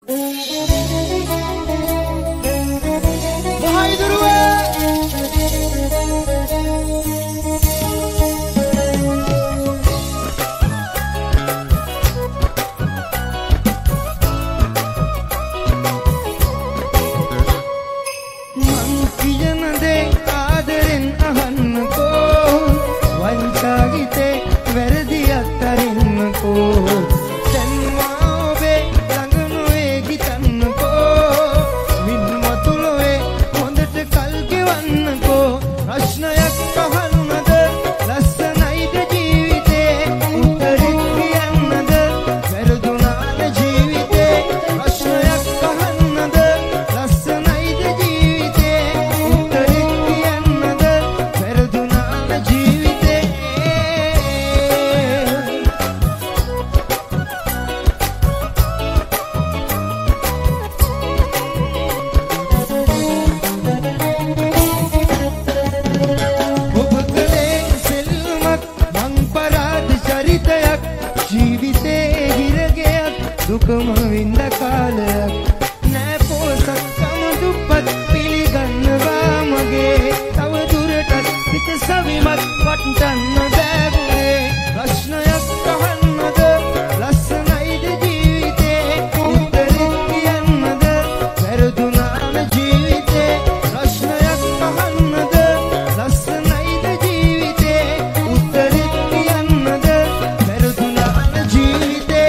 දුකම විඳ කාලයක් නෑ පොසක්කම දුප්පත් පිළිගන්නවා මගේ තව දුරටත් හිත සවිමත් වටන්න බෑගුනේ ප්‍රශ්නයක් අහන්නද ලස්සනයිද ජීවිතේ උත්තරේ කියන්නද වැරදුනාම ජීවිතේ ප්‍රශ්නයක් අහන්නද ලස්සනයිද ජීවිතේ උත්තරේ කියන්නද වැරදුනාම ජීවිතේ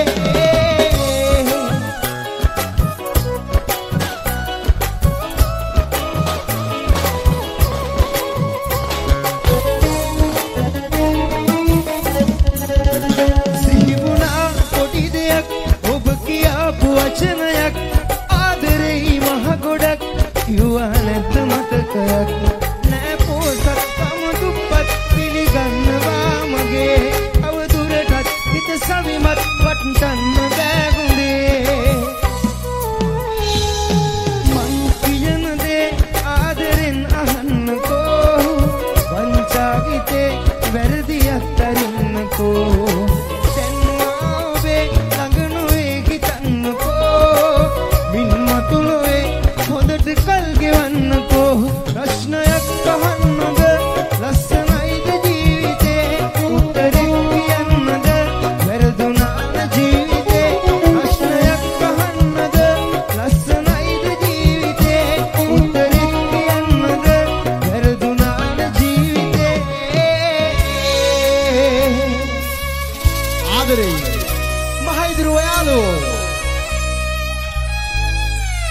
වචනයක් ආදරෙයි මහ ගොඩක් කිව්වා නැද්ද මතකයක් නෑ පොසක්කම දුප්පත් පිළිගන්නවා මගේ තව දුරටත් හිත සවිමත් වටන්න බෑගුනේ මං කියන දේ ආදරෙන් අහන්නකෝ වංචාගිතේ වැරදියක් තරින්නකෝ කල් ගෙවන්නකෝ ප්‍රශ්නයක් අහන්නද ලස්සනයිද ජීවිතේ උත්තරේ කියන්නද වැරදුනාද ජීවිතේ ප්‍රශ්නයක් අහන්නද ලස්සනයිද ජීවිතේ උත්තරේ කියන්නද වැරදුනාද ජීවිතේ ආදරේ මහයිදුර ඔයාලෝ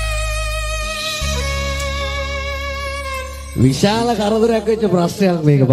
විශාල කරදරයක් වෙච්ච ප්‍රශ්නයක් මේක